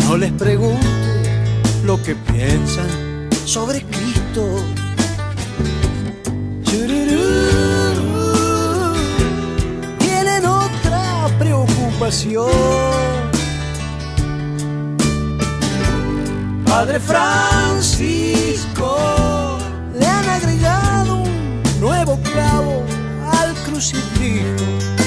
No les pregunte lo que piensan sobre Cristo. Tienen otra preocupación. Padre Francisco, le han agregado un nuevo clavo al crucifijo.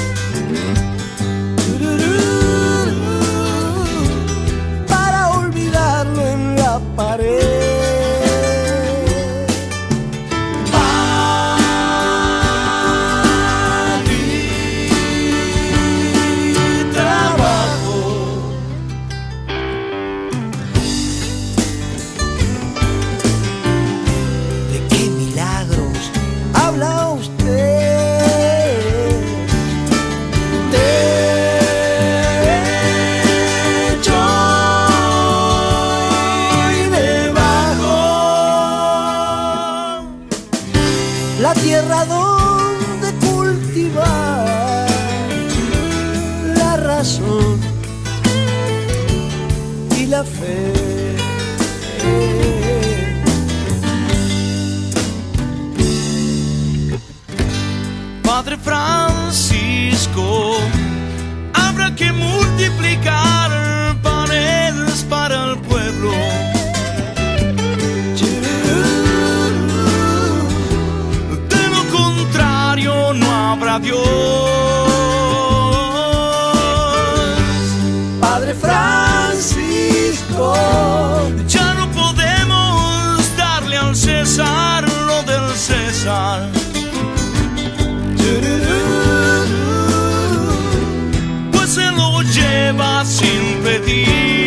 Para olvidarlo en la pared. La tierra donde cultivar la razón y la fe. Padre Francisco, habrá que multiplicar panes para el pueblo. No habrá Dios. Padre Francisco, ya no podemos darle al César lo del César. Pues se lo lleva sin pedir.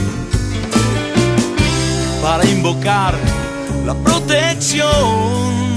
Para invocar la protección